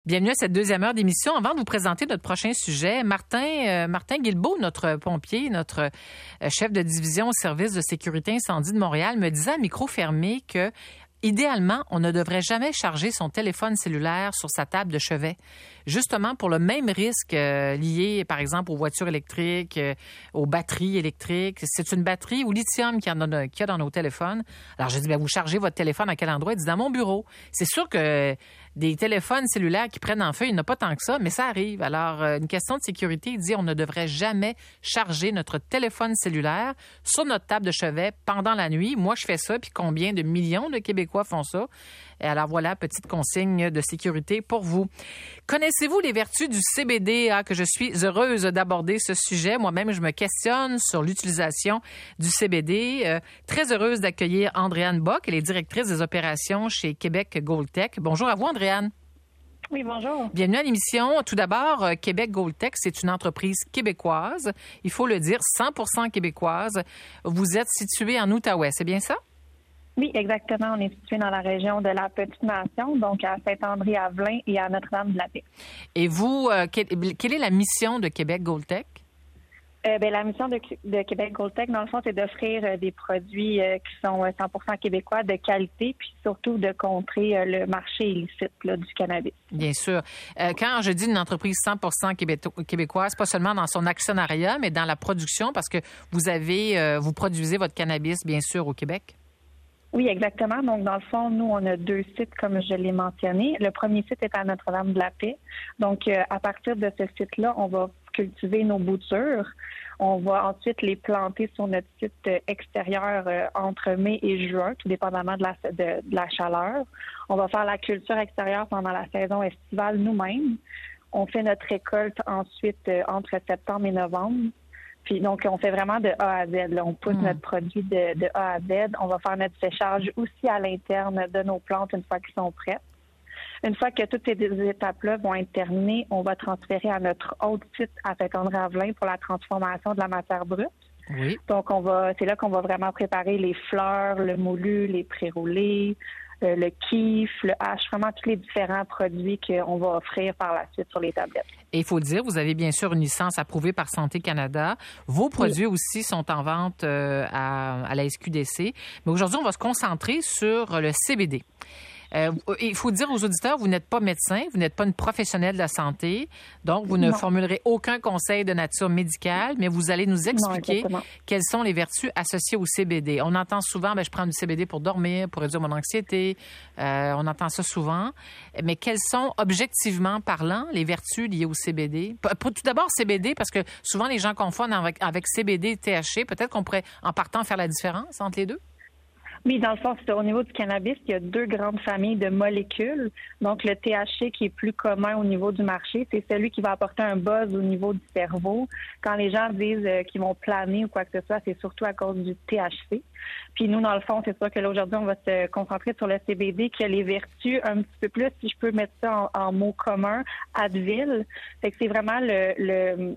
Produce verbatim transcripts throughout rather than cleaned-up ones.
Bienvenue à cette deuxième heure d'émission. Avant de vous présenter notre prochain sujet, Martin euh, Martin Guilbeault, notre pompier, notre euh, chef de division au service de sécurité incendie de Montréal, me disait à micro fermé que idéalement, on ne devrait jamais charger son téléphone cellulaire sur sa table de chevet, justement pour le même risque euh, lié, par exemple, aux voitures électriques, euh, aux batteries électriques. C'est une batterie au lithium qu'il y, en a, qu'il y a dans nos téléphones. Alors, je dis, bien, vous chargez votre téléphone à quel endroit? Il dit, dans mon bureau. C'est sûr que des téléphones cellulaires qui prennent en feu, il n'y en a pas tant que ça, mais ça arrive. Alors, euh, une question de sécurité, il dit, on ne devrait jamais charger notre téléphone cellulaire sur notre table de chevet pendant la nuit. Moi, je fais ça, puis combien de millions de Québécois font ça? Et alors voilà, petite consigne de sécurité pour vous. Connaissez-vous les vertus du C B D? Ah, que je suis heureuse d'aborder ce sujet. Moi-même, je me questionne sur l'utilisation du C B D. Euh, très heureuse d'accueillir Andréane Bock, elle est directrice des opérations chez Québec Goldtech. Bonjour à vous, Andréane. Oui, bonjour. Bienvenue à l'émission. Tout d'abord, Québec Goldtech, c'est une entreprise québécoise. Il faut le dire, cent pour cent québécoise. Vous êtes situé en Outaouais, c'est bien ça? Oui, exactement. On est situé dans la région de la Petite-Nation, donc à Saint-André-à-Velin et à Notre-Dame-de-la-Paix. Et vous, euh, quelle, quelle est la mission de Québec Goldtech? Euh, ben, la mission de, de Québec Goldtech, dans le fond, c'est d'offrir euh, des produits euh, qui sont euh, cent pour cent québécois de qualité, puis surtout de contrer euh, le marché illicite là, du cannabis. Bien sûr. Euh, quand je dis une entreprise cent pour cent québécoise, pas seulement dans son actionnariat, mais dans la production, parce que vous avez, euh, vous produisez votre cannabis, bien sûr, au Québec. Oui, exactement. Donc, dans le fond, nous, on a deux sites, comme je l'ai mentionné. Le premier site est à Notre-Dame-de-la-Paix. Donc, euh, à partir de ce site-là, on va cultiver nos boutures. On va ensuite les planter sur notre site extérieur euh, entre mai et juin, tout dépendamment de la, de, de la chaleur. On va faire la culture extérieure pendant la saison estivale nous-mêmes. On fait notre récolte ensuite euh, entre septembre et novembre. Puis donc, on fait vraiment de A à Z. Là. On pousse mmh. notre produit de, de A à Z. On va faire notre séchage aussi à l'interne de nos plantes une fois qu'elles sont prêtes. Une fois que toutes ces étapes-là vont être terminées, on va transférer à notre autre site à Saint-André-à-Velin pour la transformation de la matière brute. Oui. Donc, on va, c'est là qu'on va vraiment préparer les fleurs, le moulu, les pré-roulés, euh, le kiff, le hache, vraiment tous les différents produits qu'on va offrir par la suite sur les tablettes. Et il faut dire, vous avez bien sûr une licence approuvée par Santé Canada. Vos produits oui. aussi sont en vente euh, à, à la S Q D C. Mais aujourd'hui, on va se concentrer sur le C B D. Euh, il faut dire aux auditeurs, vous n'êtes pas médecin, vous n'êtes pas une professionnelle de la santé, donc vous ne non. formulerez aucun conseil de nature médicale, mais vous allez nous expliquer non, quelles sont les vertus associées au C B D. On entend souvent, ben, je prends du C B D pour dormir, pour réduire mon anxiété, euh, on entend ça souvent, mais quelles sont, objectivement parlant, les vertus liées au C B D? Tout d'abord, C B D, parce que souvent les gens confondent avec, avec C B D et T H C. Peut-être qu'on pourrait, en partant, faire la différence entre les deux? Oui, dans le fond, c'est au niveau du cannabis, il y a deux grandes familles de molécules. Donc, le T H C qui est plus commun au niveau du marché, c'est celui qui va apporter un buzz au niveau du cerveau. Quand les gens disent euh, qu'ils vont planer ou quoi que ce soit, c'est surtout à cause du T H C. Puis nous, dans le fond, c'est sûr que là, aujourd'hui, on va se concentrer sur le C B D qui a les vertus un petit peu plus, si je peux mettre ça en, en mots communs, Advil. Fait que c'est vraiment le... le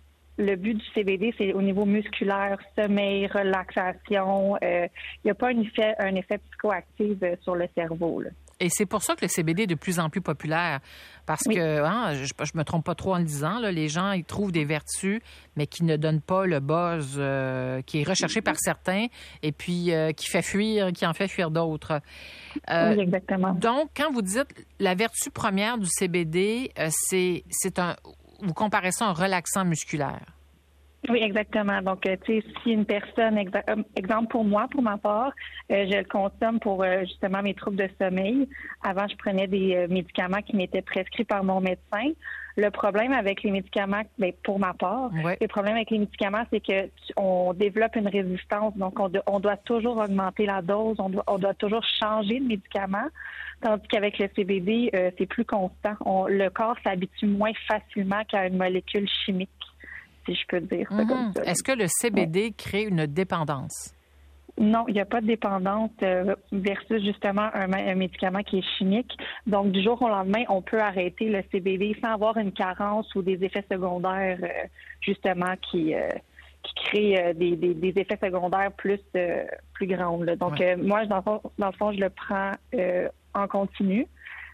Le but du C B D, c'est au niveau musculaire, sommeil, relaxation. Il euh, n'y a pas un effet, un effet psychoactif sur le cerveau, là. Et c'est pour ça que le C B D est de plus en plus populaire. Parce oui. que, hein, je, je me trompe pas trop en le disant, là, les gens, ils trouvent des vertus, mais qui ne donnent pas le buzz euh, qui est recherché par certains et puis euh, qui fait fuir, qui en fait fuir d'autres. Euh, oui, exactement. Donc, quand vous dites la vertu première du C B D, euh, c'est, c'est un, vous comparez ça à un relaxant musculaire. Oui, exactement. Donc, tu sais, si une personne, exa- exemple pour moi, pour ma part, euh, je le consomme pour euh, justement mes troubles de sommeil. Avant, je prenais des euh, médicaments qui m'étaient prescrits par mon médecin. Le problème avec les médicaments, ben, pour ma part, ouais. le problème avec les médicaments, c'est que tu, on développe une résistance. Donc, on, de, on doit toujours augmenter la dose, on doit, on doit toujours changer de médicament. Tandis qu'avec le C B D, euh, c'est plus constant. On, le corps s'habitue moins facilement qu'à une molécule chimique, si je peux dire ça mmh. comme ça. Est-ce que le C B D ouais. crée une dépendance? Non, il n'y a pas de dépendance euh, versus justement un, un médicament qui est chimique. Donc, du jour au lendemain, on peut arrêter le C B D sans avoir une carence ou des effets secondaires, euh, justement, qui euh, qui créent euh, des, des, des effets secondaires plus euh, plus grands. Là. Donc, ouais. euh, moi, dans le, fond, dans le fond, je le prends euh, en continu.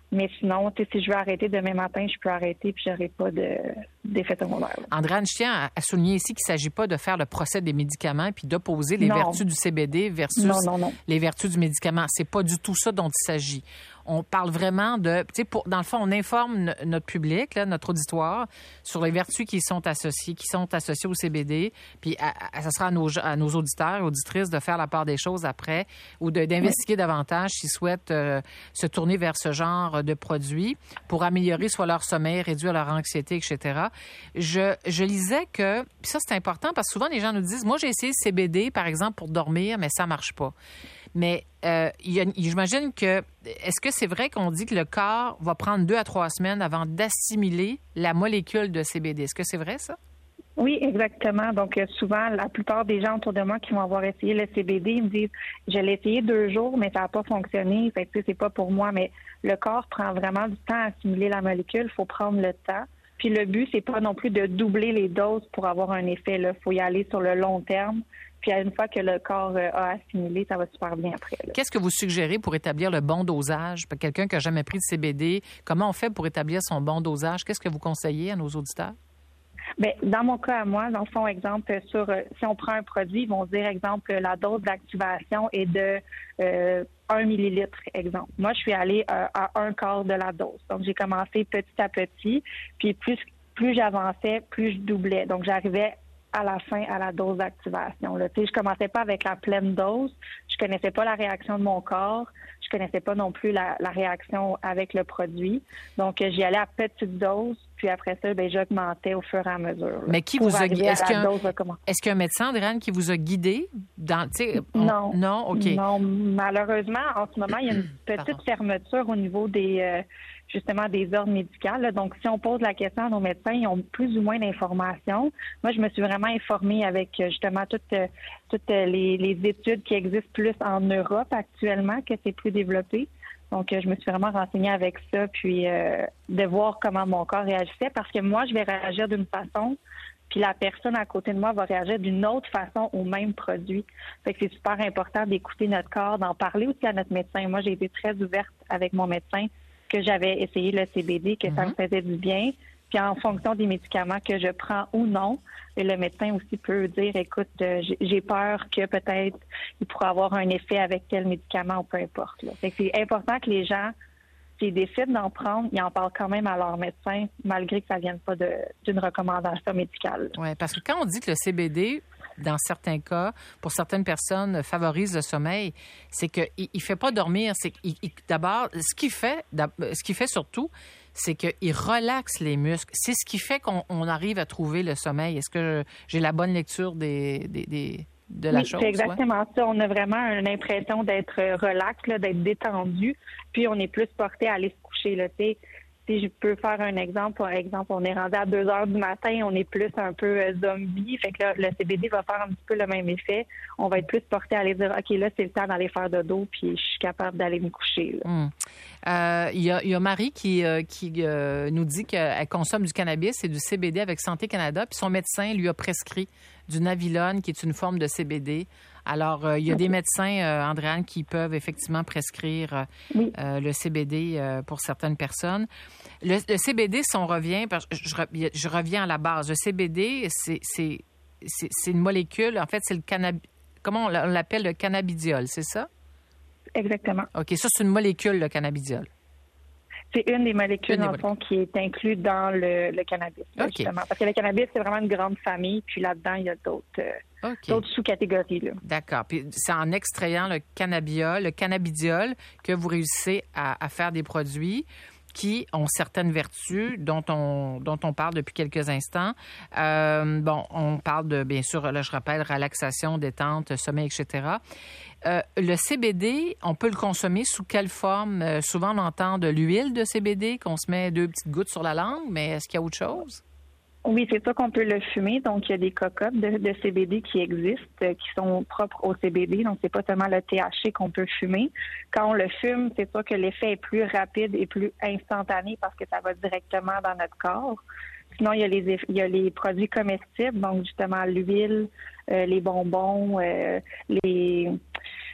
Mais sinon, si je veux arrêter demain matin, je peux arrêter puis j'aurai pas de, d'effet secondaire. Andréane, je tiens à souligner ici qu'il ne s'agit pas de faire le procès des médicaments puis d'opposer les non. vertus du C B D versus non, non, non. les vertus du médicament. C'est pas du tout ça dont il s'agit. On parle vraiment de, tu sais, pour, dans le fond, on informe notre public, là, notre auditoire, sur les vertus qui sont associées, qui sont associées au C B D. Puis, à, à, ça sera à nos, à nos auditeurs et auditrices de faire la part des choses après ou de, d'investiguer oui. davantage s'ils souhaitent euh, se tourner vers ce genre de produits pour améliorer soit leur sommeil, réduire leur anxiété, et cetera. Je, je lisais que, puis ça, c'est important parce que souvent, les gens nous disent, moi, j'ai essayé le C B D, par exemple, pour dormir, mais ça marche pas. Mais euh, y a, j'imagine que, est-ce que c'est vrai qu'on dit que le corps va prendre deux à trois semaines avant d'assimiler la molécule de C B D? Est-ce que c'est vrai, ça? Oui, exactement. Donc, souvent, la plupart des gens autour de moi qui vont avoir essayé le C B D, ils me disent, je l'ai essayé deux jours, mais ça n'a pas fonctionné. Fait que, c'est pas pour moi. Mais le corps prend vraiment du temps à assimiler la molécule. Il faut prendre le temps. Puis le but, c'est pas non plus de doubler les doses pour avoir un effet. Il faut y aller sur le long terme. Puis une fois que le corps a assimilé, ça va super bien après. Là. Qu'est-ce que vous suggérez pour établir le bon dosage? Pour quelqu'un qui n'a jamais pris de C B D, comment on fait pour établir son bon dosage? Qu'est-ce que vous conseillez à nos auditeurs? Bien, dans mon cas à moi, dans le fond, exemple, sur si on prend un produit, ils vont dire, exemple, la dose d'activation est de euh, un millilitre, exemple. Moi, je suis allée euh, à un quart de la dose. Donc, j'ai commencé petit à petit, puis plus, plus j'avançais, plus je doublais. Donc, j'arrivais à la fin à la dose d'activation. Là. Tu sais, je commençais pas avec la pleine dose. Je connaissais pas la réaction de mon corps. Je connaissais pas non plus la, la réaction avec le produit. Donc, j'y allais à petite dose. Puis après ça, ben j'augmentais au fur et à mesure. Là, mais qui vous a guidé? Est-ce qu'il y a un, est-ce qu'il y a un médecin, Andréane, qui vous a guidé? Dans, on, non. Non? OK. Non, malheureusement, en ce moment, il y a une petite Pardon. fermeture au niveau des... Euh, justement des ordres médicaux. Là. Donc, si on pose la question à nos médecins, ils ont plus ou moins d'informations. Moi, je me suis vraiment informée avec justement toutes, toutes les, les études qui existent plus en Europe actuellement, que c'est plus développé. Donc, je me suis vraiment renseignée avec ça, puis euh, de voir comment mon corps réagissait, parce que moi, je vais réagir d'une façon, puis la personne à côté de moi va réagir d'une autre façon au même produit. Fait que c'est super important d'écouter notre corps, d'en parler aussi à notre médecin. Moi, j'ai été très ouverte avec mon médecin que j'avais essayé le C B D, que mm-hmm. ça me faisait du bien. Puis en fonction des médicaments que je prends ou non, et le médecin aussi peut dire, écoute, euh, j'ai peur que peut-être il pourrait avoir un effet avec tel médicament ou peu importe. Là. Fait que c'est important que les gens, s'ils décident d'en prendre, ils en parlent quand même à leur médecin, malgré que ça ne vienne pas de, d'une recommandation médicale. Oui, parce que quand on dit que le C B D, dans certains cas, pour certaines personnes, favorise le sommeil, c'est qu'il ne fait pas dormir. C'est qu'il, il, d'abord, ce qu'il fait, ce qu'il fait surtout, c'est qu'il relaxe les muscles. C'est ce qui fait qu'on on arrive à trouver le sommeil. Est-ce que j'ai la bonne lecture des, des, des, de la oui, chose? C'est exactement ouais? ça. On a vraiment une impression d'être relax, là, d'être détendu, puis on est plus porté à aller se coucher. Là, tu sais. Si je peux faire un exemple, par exemple, on est rendu à deux heures du matin, on est plus un peu euh, zombie, fait que là, le C B D va faire un petit peu le même effet. On va être plus porté à aller dire, OK, là, c'est le temps d'aller faire dodo, puis je suis capable d'aller me coucher. Il mmh. euh, y, a, y a Marie qui, euh, qui euh, nous dit qu'elle consomme du cannabis et du C B D avec Santé Canada, puis son médecin lui a prescrit du Navilone, qui est une forme de C B D. Alors, euh, il y a okay. des médecins, euh, Andréane, qui peuvent effectivement prescrire euh, oui. euh, le C B D euh, pour certaines personnes. Le, le C B D, si on revient, parce que je, je, je reviens à la base. Le C B D, c'est, c'est, c'est, c'est une molécule, en fait, c'est le cannabis. Comment on l'appelle, le cannabidiol, c'est ça? Exactement. OK, ça, c'est une molécule, le cannabidiol. C'est une des molécules, dans le fond, qui est inclue dans le, le cannabis, là, okay. justement. Parce que le cannabis, c'est vraiment une grande famille, puis là-dedans, il y a d'autres, euh, okay. d'autres sous-catégories. Là. D'accord. Puis c'est en extrayant le cannabiol, le cannabidiol, que vous réussissez à, à faire des produits qui ont certaines vertus dont on dont on parle depuis quelques instants. Euh, bon, on parle de, bien sûr, là, je rappelle, relaxation, détente, sommeil, et cetera. Euh, le C B D, on peut le consommer sous quelle forme? Euh, souvent, on entend de l'huile de C B D, qu'on se met deux petites gouttes sur la langue, mais est-ce qu'il y a autre chose? Oui, c'est ça qu'on peut le fumer. Donc, il y a des cocottes de, de C B D qui existent, euh, qui sont propres au C B D. Donc, c'est pas seulement le T H C qu'on peut fumer. Quand on le fume, c'est sûr que l'effet est plus rapide et plus instantané parce que ça va directement dans notre corps. Sinon, il y a les, il y a les produits comestibles, donc justement l'huile, euh, les bonbons, euh, les...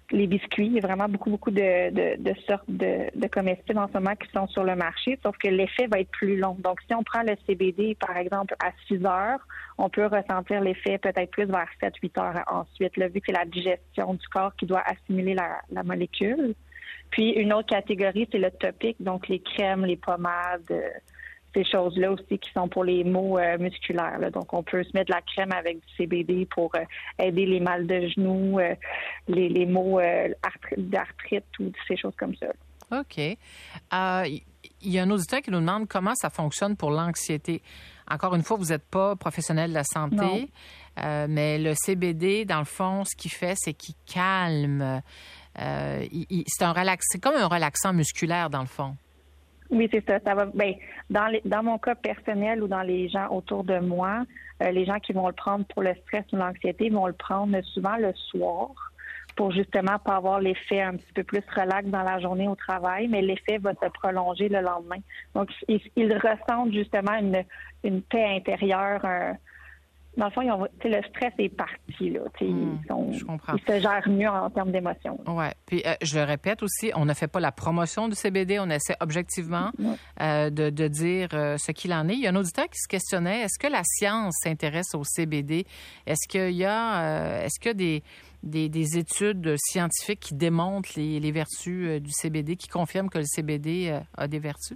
les biscuits. Il y a vraiment beaucoup, beaucoup de, de, de sortes de, de comestibles en ce moment qui sont sur le marché, sauf que l'effet va être plus long. Donc, si on prend le C B D, par exemple, à six heures, on peut ressentir l'effet peut-être plus vers sept huit heures ensuite, là, vu que c'est la digestion du corps qui doit assimiler la, la molécule. Puis, une autre catégorie, c'est le topique, donc les crèmes, les pommades, euh, ces choses-là aussi qui sont pour les maux euh, musculaires. Là. Donc, on peut se mettre de la crème avec du C B D pour euh, aider les mal de genoux, euh, les, les maux euh, arthrite, d'arthrite ou ces choses comme ça. OK. Il euh, y a un auditeur qui nous demande comment ça fonctionne pour l'anxiété. Encore une fois, vous n'êtes pas professionnel de la santé, euh, mais le C B D, dans le fond, ce qu'il fait, c'est qu'il calme. Euh, il, il, c'est un relax, c'est comme un relaxant musculaire, dans le fond. Oui, c'est ça. Ça va. Ben, dans, les, dans mon cas personnel ou dans les gens autour de moi, euh, les gens qui vont le prendre pour le stress ou l'anxiété vont le prendre souvent le soir pour justement pas avoir l'effet un petit peu plus relax dans la journée au travail, mais l'effet va se prolonger le lendemain. Donc, ils, ils ressentent justement une, une paix intérieure. Un, dans le fond, ils ont, le stress est parti. Là, mmh, ils, sont, je comprends. Ils se gèrent mieux en, en termes d'émotions. Oui. Puis, euh, je le répète aussi, on ne fait pas la promotion du C B D. On essaie objectivement mmh. euh, de, de dire euh, ce qu'il en est. Il y a un auditeur qui se questionnait, est-ce que la science s'intéresse au C B D? Est-ce qu'il y a, euh, est-ce qu'il y a des, des, des études scientifiques qui démontrent les, les vertus euh, du C B D, qui confirment que le C B D euh, a des vertus?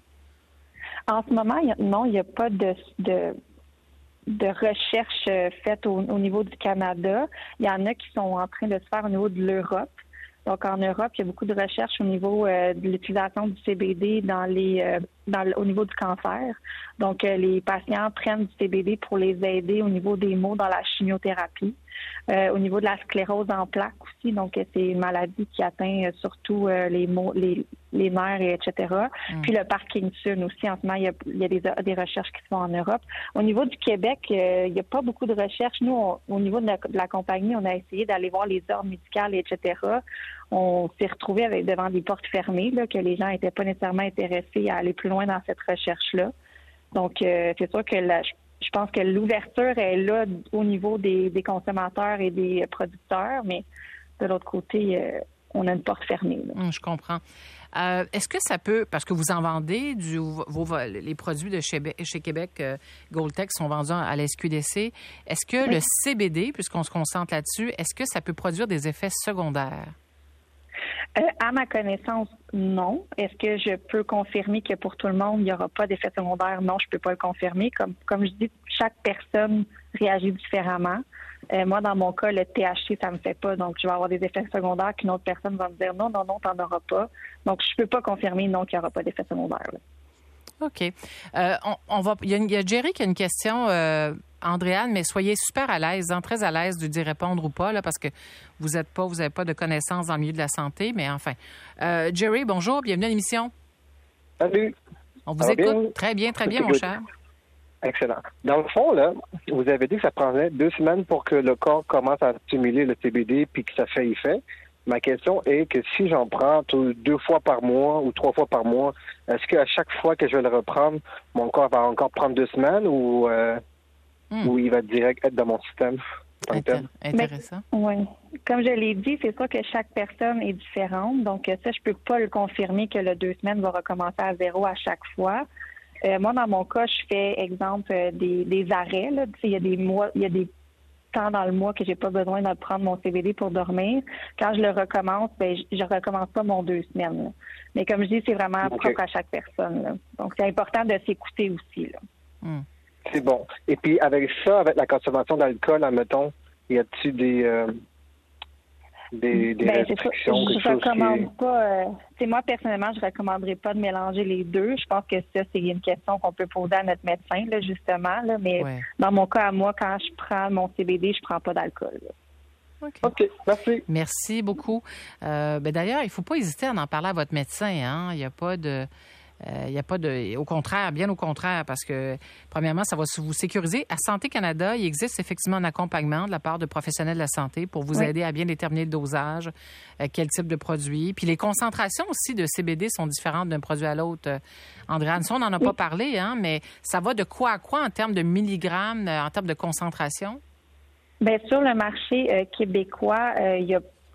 En ce moment, il y a, non, il n'y a pas de... de... de recherche faite au, au niveau du Canada. Il y en a qui sont en train de se faire au niveau de l'Europe. Donc, en Europe, il y a beaucoup de recherches au niveau euh, de l'utilisation du C B D dans les, euh, dans, au niveau du cancer. Donc, euh, les patients prennent du C B D pour les aider au niveau des maux dans la chimiothérapie. Euh, au niveau de la sclérose en plaques aussi, donc c'est une maladie qui atteint euh, surtout euh, les, maux, les, les nerfs, et etc. Mm. Puis le Parkinson aussi, en ce moment, il y a, il y a des, des recherches qui se font en Europe. Au niveau du Québec, euh, il n'y a pas beaucoup de recherches. Nous, on, au niveau de la, de la compagnie, on a essayé d'aller voir les ordres médicales, et cetera. On s'est retrouvé avec devant des portes fermées, là, que les gens n'étaient pas nécessairement intéressés à aller plus loin dans cette recherche-là. Donc, euh, c'est sûr que la, je pense que l'ouverture est là au niveau des, des consommateurs et des producteurs, mais de l'autre côté, euh, on a une porte fermée. Mmh, je comprends. Euh, est-ce que ça peut, parce que vous en vendez, du, vos, les produits de chez, chez Québec, euh, Goldtech sont vendus à la S Q D C, est-ce que oui. le C B D, puisqu'on se concentre là-dessus, est-ce que ça peut produire des effets secondaires? Euh, à ma connaissance, non. Est-ce que je peux confirmer que pour tout le monde, il n'y aura pas d'effet secondaire? Non, je ne peux pas le confirmer. Comme, comme je dis, chaque personne réagit différemment. Euh, moi, dans mon cas, le T H C, ça ne me fait pas. Donc, je vais avoir des effets secondaires qu'une autre personne va me dire non, non, non, tu n'en auras pas. Donc, je ne peux pas confirmer non qu'il n'y aura pas d'effet secondaire. Là. OK. Euh, on, on va, il y, a une, il y a Jerry qui a une question... Euh... Andréane, mais soyez super à l'aise, hein, très à l'aise de d'y répondre ou pas, là, parce que vous êtes pas, vous n'avez pas de connaissances dans le milieu de la santé, mais enfin. Euh, Jerry, bonjour, bienvenue à l'émission. Salut. On vous écoute. Bien? Très bien, très bien, mon cher. Excellent. Dans le fond, là, vous avez dit que ça prendrait deux semaines pour que le corps commence à stimuler le C B D puis que ça fait effet. Ma question est que si j'en prends deux fois par mois ou trois fois par mois, est-ce qu'à chaque fois que je vais le reprendre, mon corps va encore prendre deux semaines ou... Euh, Hmm. Ou il va direct être dans mon système. Intér- intéressant. Oui. Comme je l'ai dit, c'est sûr que chaque personne est différente. Donc, ça, je peux pas le confirmer que le deux semaines va recommencer à zéro à chaque fois. Euh, moi, dans mon cas, je fais, exemple, des, des arrêts. Là. Il y a des mois, il y a des temps dans le mois que j'ai pas besoin de prendre mon C B D pour dormir. Quand je le recommence, ben, je, je recommence pas mon deux semaines. Là. Mais comme je dis, c'est vraiment okay. propre à chaque personne. Là. Donc, c'est important de s'écouter aussi. Là. Hmm. C'est bon. Et puis, avec ça, avec la consommation d'alcool, admettons, y a-t-il des, euh, des, des ben, restrictions? Je ne recommande qui... pas... Euh, c'est moi, personnellement, je ne recommanderais pas de mélanger les deux. Je pense que ça, c'est une question qu'on peut poser à notre médecin, là, justement. Là, mais ouais. dans mon cas, à moi, quand je prends mon C B D, je ne prends pas d'alcool. Là. OK. OK, merci. Merci beaucoup. Euh, ben, d'ailleurs, il ne faut pas hésiter à en parler à votre médecin. Hein? Il n'y a pas de... Il euh, n'y a pas de... Au contraire, bien au contraire, parce que, premièrement, ça va vous sécuriser. À Santé Canada, il existe effectivement un accompagnement de la part de professionnels de la santé pour vous oui. aider à bien déterminer le dosage, euh, quel type de produit. Puis les concentrations aussi de C B D sont différentes d'un produit à l'autre. Euh, Andréane, ça, on n'en a oui. pas parlé, hein, mais ça va de quoi à quoi en termes de milligrammes, euh, en termes de concentration? Bien, sur le marché euh, québécois, euh, il y a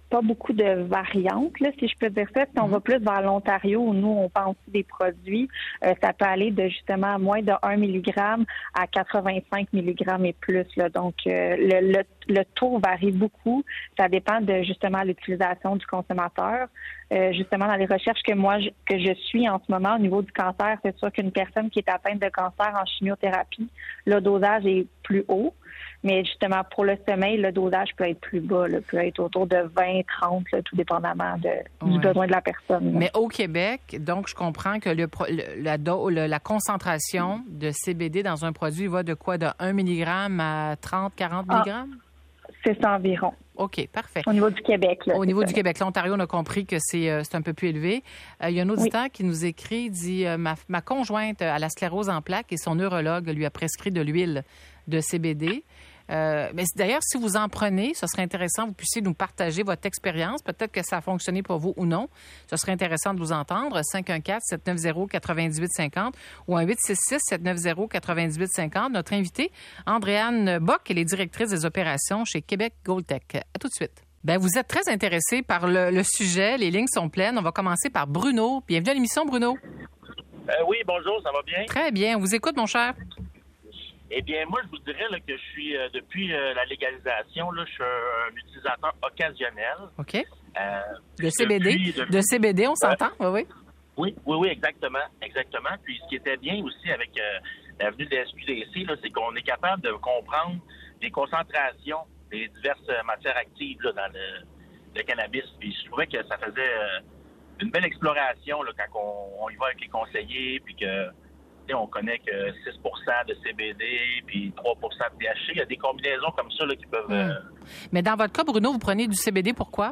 pas beaucoup de variantes, là, si je peux dire ça. Si on va plus vers l'Ontario, où nous, on pense des produits, euh, ça peut aller de justement à moins de un milligramme à quatre-vingt-cinq milligrammes et plus. Là. Donc, euh, le, le, le taux varie beaucoup. Ça dépend de justement l'utilisation du consommateur. Euh, justement, dans les recherches que moi, je, que je suis en ce moment au niveau du cancer, c'est sûr qu'une personne qui est atteinte de cancer en chimiothérapie, le dosage est plus haut. Mais justement, pour le sommeil, le dosage peut être plus bas, là, peut être autour de vingt, trente, là, tout dépendamment de, ouais. du besoin de la personne. Là. Mais au Québec, donc, je comprends que le, le, la, do, le, la concentration de C B D dans un produit va de quoi? De un milligramme à trente, quarante milligrammes? Ah, c'est ça environ. OK, parfait. Au niveau du Québec. Là, Au niveau ça. du Québec. L'Ontario, on a compris que c'est, euh, c'est un peu plus élevé. Euh, il y a un auditeur oui. qui nous écrit, dit euh, ma, ma conjointe a la sclérose en plaques et son neurologue lui a prescrit de l'huile de C B D. Euh, mais d'ailleurs, si vous en prenez, ce serait intéressant que vous puissiez nous partager votre expérience. Peut-être que ça a fonctionné pour vous ou non. Ce serait intéressant de vous entendre. cinq un quatre, sept neuf zéro, neuf huit cinq zéro ou un huit six six, sept neuf zéro, neuf huit cinq zéro. Notre invitée, Andréane Bock, elle est directrice des opérations chez Québec Goldtech. À tout de suite. Bien, vous êtes très intéressé par le, le sujet. Les lignes sont pleines. On va commencer par Bruno. Bienvenue à l'émission, Bruno. Euh, oui, bonjour, ça va bien? Très bien. On vous écoute, mon cher. Eh bien, moi, je vous dirais là, que je suis, euh, depuis euh, la légalisation, là, je suis un, un utilisateur occasionnel. OK. Euh, de C B D? Depuis, depuis... De C B D, on s'entend? Euh, oui, oui. Oui, oui, oui, exactement. Exactement. Puis, ce qui était bien aussi avec euh, la venue de la S Q D C, là, c'est qu'on est capable de comprendre les concentrations des diverses matières actives là, dans le, le cannabis. Puis, je trouvais que ça faisait euh, une belle exploration là, quand on, on y va avec les conseillers, puis que on connaît que six pour cent de C B D puis trois pour cent de T H C. Il y a des combinaisons comme ça là, qui peuvent... Mmh. Euh... Mais dans votre cas, Bruno, vous prenez du C B D, pourquoi?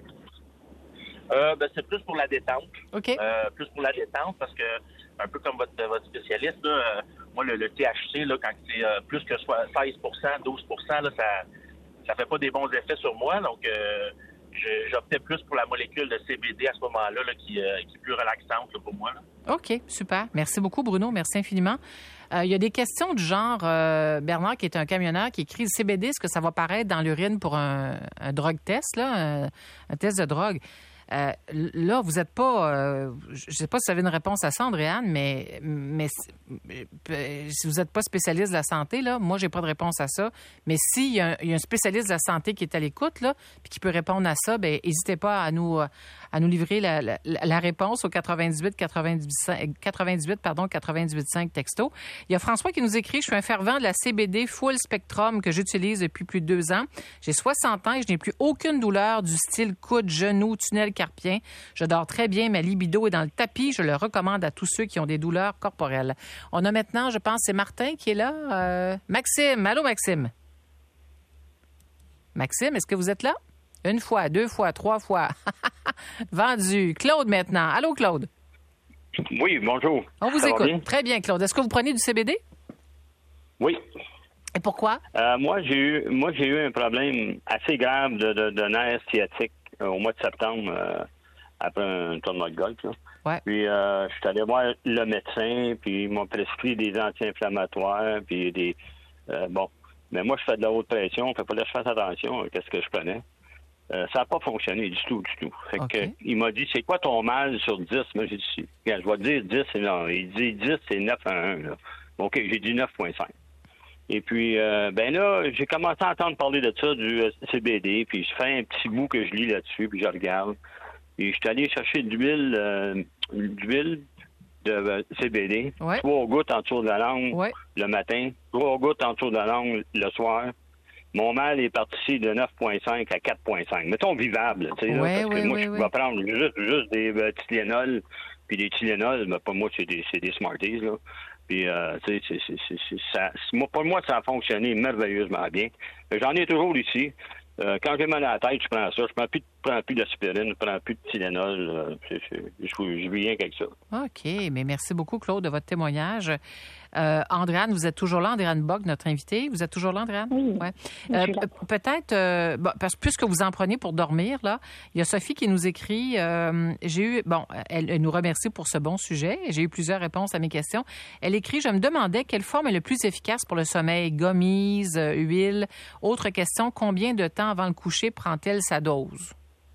Euh, ben, c'est plus pour la détente. OK. Euh, plus pour la détente parce que, un peu comme votre, votre spécialiste, là, euh, moi, le, le T H C, là, quand c'est euh, plus que seize pour cent, douze pour cent, là, ça ça fait pas des bons effets sur moi. Donc, euh, je, j'optais plus pour la molécule de C B D à ce moment-là là, qui, euh, qui est plus relaxante là, pour moi. Là. OK, super. Merci beaucoup, Bruno. Merci infiniment. Euh, il y a des questions du genre, euh, Bernard, qui est un camionneur, qui écrit C B D, est-ce que ça va paraître dans l'urine pour un, un drug test, là, un, un test de drogue? Euh, là, vous n'êtes pas... Euh, je ne sais pas si vous avez une réponse à ça, Andréane, mais, mais si vous n'êtes pas spécialiste de la santé, là, moi, j'ai pas de réponse à ça. Mais s'il y a un, il y a un spécialiste de la santé qui est à l'écoute, là, puis qui peut répondre à ça, bien, n'hésitez pas à nous, à nous livrer la, la, la réponse au quatre-vingt-dix-huit quatre-vingt-dix-huit, quatre-vingt-dix-huit pardon, quatre-vingt-dix-huit cinq texto. Il y a François qui nous écrit, je suis un fervent de la C B D full spectrum que j'utilise depuis plus de deux ans. J'ai soixante ans et je n'ai plus aucune douleur du style coude, genou, tunnel carpien. Je dors très bien, ma libido est dans le tapis. Je le recommande à tous ceux qui ont des douleurs corporelles. On a maintenant, je pense, c'est Martin qui est là. Euh, Maxime. Allô, Maxime? Maxime, est-ce que vous êtes là? Une fois, deux fois, trois fois. Vendu. Claude maintenant. Allô, Claude? Oui, bonjour. On vous Ça écoute. va bien? Très bien, Claude. Est-ce que vous prenez du C B D? Oui. Et pourquoi? Euh, moi, j'ai eu moi j'ai eu un problème assez grave de, de, de nerfs sciatiques euh, au mois de septembre euh, après un tournoi de golf. Là. Ouais. Puis euh, je suis allé voir le médecin, puis ils m'ont prescrit des anti-inflammatoires, puis des euh, bon. Mais moi, je fais de la haute pression, fait pas que je fasse attention à ce que je prenais. Euh, ça n'a pas fonctionné du tout, du tout. Fait okay. que, il m'a dit, c'est quoi ton mal sur dix? Moi, j'ai dit, je vais dire dix, c'est non. Il dit dix, c'est neuf à un. Là. OK, j'ai dit neuf virgule cinq. Et puis, euh, ben là, j'ai commencé à entendre parler de ça, du C B D, puis je fais un petit bout que je lis là-dessus, puis je regarde. Et je suis allé chercher de l'huile, euh, d'huile de euh, C B D, ouais. trois gouttes en dessous de la langue ouais. le matin, trois gouttes en dessous de la langue le soir. Mon mal est parti de neuf virgule cinq à quatre virgule cinq. Mettons vivable, tu sais, ouais, là, parce ouais, que moi, ouais, je ouais. vais prendre juste, juste des euh, Tylenol, puis des Tylenol, mais pas moi, c'est des, c'est des Smarties, là. Puis, euh, tu sais, c'est, c'est, c'est, c'est, ça, c'est, pour moi, ça a fonctionné merveilleusement bien. J'en ai toujours ici. Euh, quand j'ai mal à la tête, je prends ça. Je prends plus, je prends plus d'aspirine, je prends plus de Tylenol. Euh, c'est, c'est, je, je vis rien qu'avec ça. OK, mais merci beaucoup, Claude, de votre témoignage. Euh, Andréane, vous êtes toujours là, Andréane Bock, notre invitée. Vous êtes toujours là, Andréane? Oui. Ouais. Euh, peut-être, euh, bon, parce que puisque vous en prenez pour dormir, là, il y a Sophie qui nous écrit, euh, j'ai eu, bon, elle, elle nous remercie pour ce bon sujet. J'ai eu plusieurs réponses à mes questions. Elle écrit, je me demandais quelle forme est le plus efficace pour le sommeil, gummies, euh, huile. Autre question, combien de temps avant le coucher prend-elle sa dose?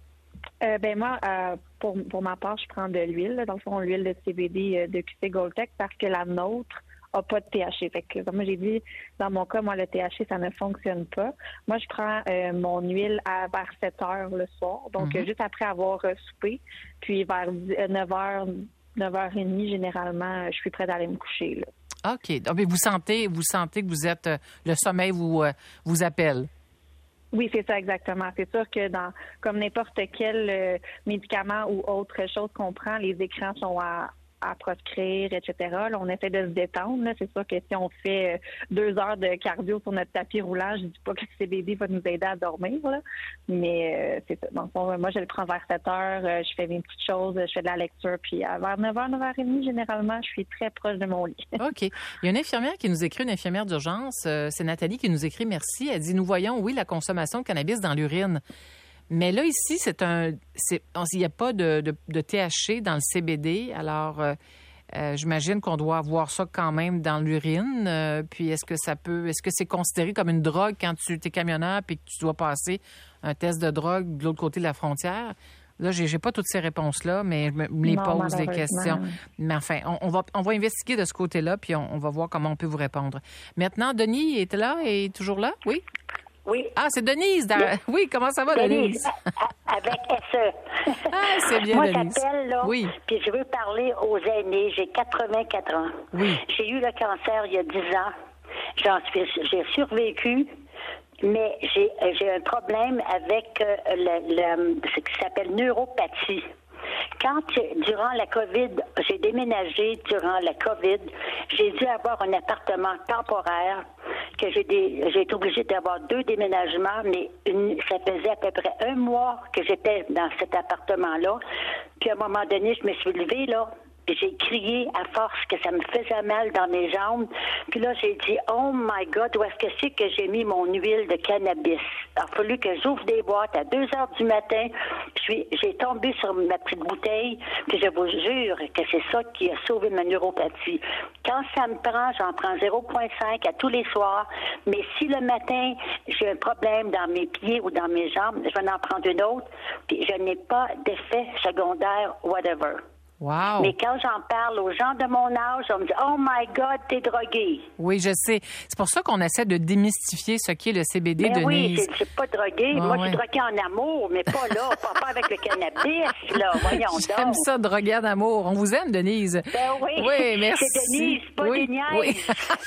Euh, ben moi, euh, pour, pour ma part, je prends de l'huile. Là. Dans le fond, l'huile de C B D euh, de Q C Goldtech parce que la nôtre n'a pas de T H C. Fait que, comme j'ai dit, dans mon cas, moi, le T H C, ça ne fonctionne pas. Moi, je prends euh, mon huile à vers sept heures le soir. Donc, mm-hmm. euh, juste après avoir euh, soupé. Puis, vers neuf heures, neuf heures trente, généralement, je suis prête à aller me coucher. Là. OK. Donc, vous sentez, vous sentez que vous êtes, euh, le sommeil vous, euh, vous appelle? Oui, c'est ça exactement. C'est sûr que dans comme n'importe quel euh, médicament ou autre chose qu'on prend, les écrans sont à, à proscrire, et cetera. Là, on essaie de se détendre. Là. C'est sûr que si on fait euh, deux heures de cardio sur notre tapis roulant, je dis pas que le C B D va nous aider à dormir, là. Mais euh, c'est ça. Donc, moi, je le prends vers sept heures. Euh, je fais mes petites choses, je fais de la lecture. Puis à vers neuf heures, neuf heures trente, généralement, je suis très proche de mon lit. OK. Il y a une infirmière qui nous écrit, une infirmière d'urgence. Euh, c'est Nathalie qui nous écrit, merci. Elle dit, nous voyons, oui, la consommation de cannabis dans l'urine. Mais là, ici, c'est un, c'est, il n'y a pas de, de, de T H C dans le C B D. Alors, euh, euh, j'imagine qu'on doit avoir ça quand même dans l'urine. Euh, puis, est-ce que ça peut, est-ce que c'est considéré comme une drogue quand tu es camionneur puis que tu dois passer un test de drogue de l'autre côté de la frontière? Là, j'ai, j'ai pas toutes ces réponses-là, mais je me, me les non, pose, les questions. Mais enfin, on, on, va, on va investiguer de ce côté-là, puis on, on va voir comment on peut vous répondre. Maintenant, Denis est là, est toujours là? Oui? Oui. Ah, c'est Denise. Dans... Oui, comment ça va, Denise? Denise, avec S E. Ah, c'est bien, Moi, Denise. Moi, j'appelle, là, oui. puis je veux parler aux aînés. J'ai quatre-vingt-quatre ans. Oui. J'ai eu le cancer il y a dix ans. J'en suis, j'ai survécu, mais j'ai, j'ai un problème avec euh, le, le, ce qui s'appelle neuropathie. Quand, durant la COVID, j'ai déménagé durant la COVID, j'ai dû avoir un appartement temporaire, que j'ai, des, j'ai été obligée d'avoir deux déménagements, mais une, ça faisait à peu près un mois que j'étais dans cet appartement-là. Puis à un moment donné, je me suis levée, là, puis j'ai crié à force que ça me faisait mal dans mes jambes. Puis là, j'ai dit, oh my God, où est-ce que c'est que j'ai mis mon huile de cannabis? Il a fallu que j'ouvre des boîtes à deux heures du matin. Je suis, j'ai tombé sur ma petite bouteille, puis je vous jure que c'est ça qui a sauvé ma neuropathie. Quand ça me prend, j'en prends zéro virgule cinq à tous les soirs. Mais si le matin, j'ai un problème dans mes pieds ou dans mes jambes, je vais en prendre une autre, puis je n'ai pas d'effet secondaire, whatever. Wow. Mais quand j'en parle aux gens de mon âge, on me dit « Oh my God, t'es drogué ». Oui, je sais. C'est pour ça qu'on essaie de démystifier ce qu'est le C B D, mais Denise. Oui, c'est, c'est pas drogué. Ah, Moi, ouais. je suis droguée en amour, mais pas là, pas, pas avec le cannabis, là. Voyons donc. J'aime ça, droguée en amour. On vous aime, Denise. Ben oui. Oui, merci. C'est Denise, pas oui, des niaises. Oui.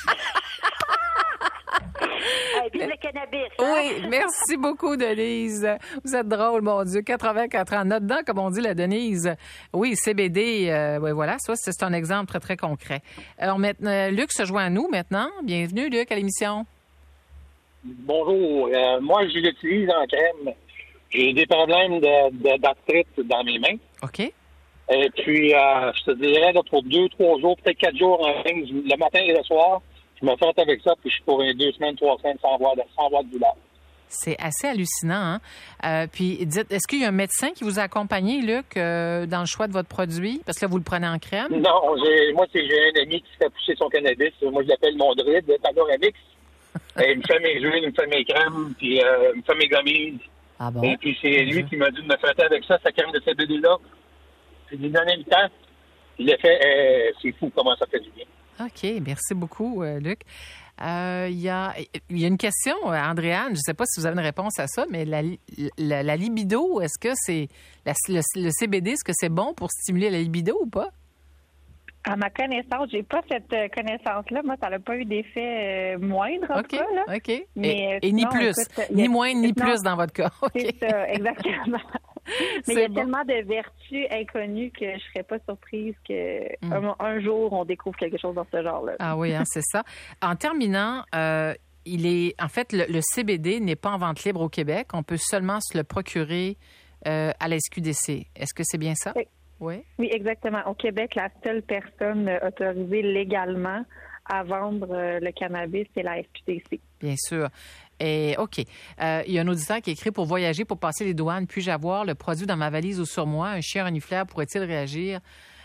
Hey, vive le cannabis. Hein? Oui, merci beaucoup, Denise. Vous êtes drôle, mon Dieu. quatre-vingt-quatre ans. Note dedans, comme on dit, la Denise. Oui, C B D, euh, oui, voilà, ça, c'est un exemple très, très concret. Alors, maintenant, Luc se joint à nous maintenant. Bienvenue, Luc, à l'émission. Bonjour. Euh, moi, je l'utilise en crème. J'ai des problèmes de, de, d'arthrite dans mes mains. OK. Et puis, euh, je te dirais, là, pour deux, trois jours, peut-être quatre jours en ligne, le matin et le soir, je me frotte avec ça, puis je suis pour une deux semaines, trois semaines sans voir de, sans voir de douleur. C'est assez hallucinant, hein? Euh, puis, dites, est-ce qu'il y a un médecin qui vous a accompagné, Luc, euh, dans le choix de votre produit? Parce que là, vous le prenez en crème? Non, j'ai, moi, c'est, j'ai un ami qui fait pousser son cannabis. Moi, je l'appelle mon druide, Panoramix. Il me fait mes huiles, il me fait mes crèmes, puis euh, il me fait mes gommises. Ah bon? Et puis, c'est lui qui m'a dit de me frotter avec ça, sa crème de C B D-là. Puis, il lui donnait le temps. Il l'a fait, euh, c'est fou comment ça fait du bien. OK, merci beaucoup, euh, Luc. Euh, il y a, y a une question, Andréane, je ne sais pas si vous avez une réponse à ça, mais la, la, la libido, est-ce que c'est la, le, le C B D, est-ce que c'est bon pour stimuler la libido ou pas? À ma connaissance, j'ai pas cette euh, connaissance-là. Moi, ça n'a pas eu d'effet euh, moindre, en OK, tout cas. Là. OK. Mais, et, euh, et ni sinon, plus, écoute, ni a, moins, ni non, plus dans votre cas. Okay. C'est ça, exactement. Mais c'est il y a bon. tellement de vertus inconnues que je ne serais pas surprise qu'un mm. un jour, on découvre quelque chose dans ce genre-là. Ah oui, hein, c'est ça. En terminant, euh, il est, en fait, le, le C B D n'est pas en vente libre au Québec. On peut seulement se le procurer euh, à la S Q D C. Est-ce que c'est bien ça? Oui. Oui, oui, exactement. Au Québec, la seule personne autorisée légalement à vendre le cannabis, c'est la S Q D C. Bien sûr. Et OK. Euh, il y a un auditeur qui écrit « Pour voyager, pour passer les douanes, puis-je avoir le produit dans ma valise ou sur moi? Un chien renifleur pourrait-il réagir? »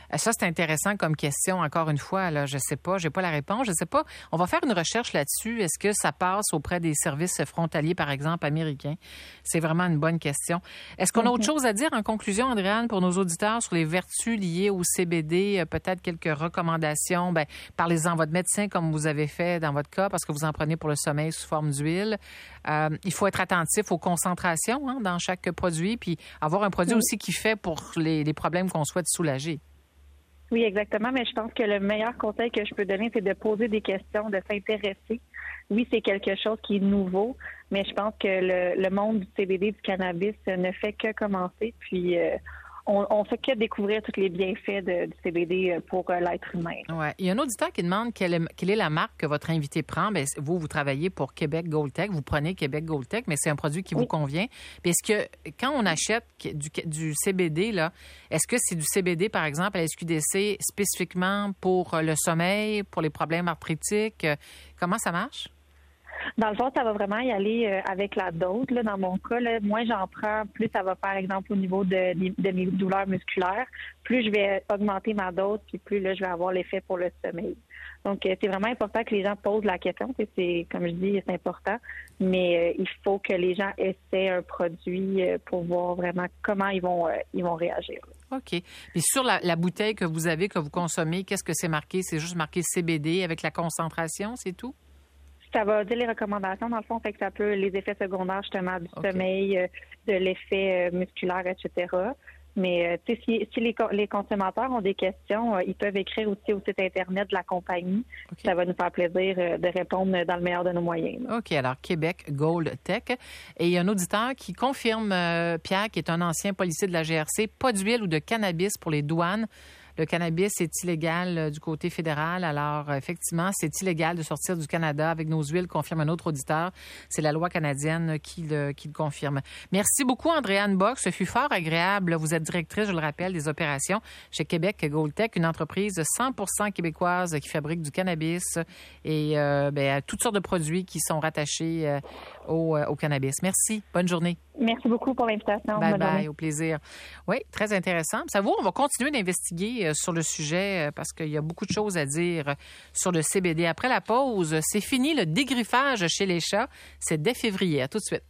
Ça, c'est intéressant comme question. Encore une fois, là, je sais pas, j'ai pas la réponse. Je sais pas. On va faire une recherche là-dessus. Est-ce que ça passe auprès des services frontaliers, par exemple, américains? C'est vraiment une bonne question. Est-ce qu'on a autre chose à dire en conclusion, Andréane, pour nos auditeurs sur les vertus liées au C B D? Peut-être quelques recommandations. Ben, parlez-en à votre médecin, comme vous avez fait dans votre cas, parce que vous en prenez pour le sommeil sous forme d'huile. Euh, il faut être attentif aux concentrations hein, dans chaque produit, puis avoir un produit oui. aussi qui fait pour les, les problèmes qu'on souhaite soulager. Oui, exactement, mais je pense que le meilleur conseil que je peux donner, c'est de poser des questions, de s'intéresser. Oui, c'est quelque chose qui est nouveau, mais je pense que le, le monde du C B D, du cannabis, ne fait que commencer, puis euh, on, on fait que découvrir tous les bienfaits de, du C B D pour euh, l'être humain. Oui. Il y a un auditeur qui demande quelle est, quelle est la marque que votre invité prend. Bien, vous, vous travaillez pour Québec Goldtech, vous prenez Québec Goldtech, mais c'est un produit qui oui. vous convient. Puis est-ce que quand on achète du, du C B D, là, est-ce que c'est du C B D, par exemple, à la S Q D C, spécifiquement pour le sommeil, pour les problèmes arthritiques? Comment ça marche? Dans le fond, ça va vraiment y aller euh, avec la dose. Là, dans mon cas, là, moins j'en prends, plus ça va, par exemple, au niveau de, de, de mes douleurs musculaires. Plus je vais augmenter ma dose, puis plus là, je vais avoir l'effet pour le sommeil. Donc, euh, c'est vraiment important que les gens posent la question. C'est, comme je dis, c'est important. Mais euh, il faut que les gens essaient un produit euh, pour voir vraiment comment ils vont, euh, ils vont réagir. OK. Puis sur la, la bouteille que vous avez, que vous consommez, qu'est-ce que c'est marqué? C'est juste marqué C B D avec la concentration, c'est tout? Ça va dire les recommandations, dans le fond, fait que ça peut les effets secondaires, justement, du okay. sommeil, euh, de l'effet euh, musculaire, et cetera. Mais, euh, tu sais, si, si les, les consommateurs ont des questions, euh, ils peuvent écrire aussi au site Internet de la compagnie. Okay. Ça va nous faire plaisir euh, de répondre dans le meilleur de nos moyens. Là. OK. Alors, Québec Goldtech. Et il y a un auditeur qui confirme, euh, Pierre, qui est un ancien policier de la G R C, pas d'huile ou de cannabis pour les douanes. Le cannabis est illégal euh, du côté fédéral. Alors, euh, effectivement, c'est illégal de sortir du Canada avec nos huiles, confirme un autre auditeur. C'est la loi canadienne qui le, qui le confirme. Merci beaucoup, Andréane Bock. Ce fut fort agréable. Vous êtes directrice, je le rappelle, des opérations chez Québec Goldtech, une entreprise cent pour cent québécoise qui fabrique du cannabis et euh, bien, toutes sortes de produits qui sont rattachés euh, au, euh, au cannabis. Merci. Bonne journée. Merci beaucoup pour l'invitation. Bye Bonne bye, journée. au plaisir. Oui, très intéressant. Ça vaut, on va continuer d'investiguer sur le sujet parce qu'il y a beaucoup de choses à dire sur le C B D. Après la pause, c'est fini le dégriffage chez les chats. C'est dès février. À tout de suite.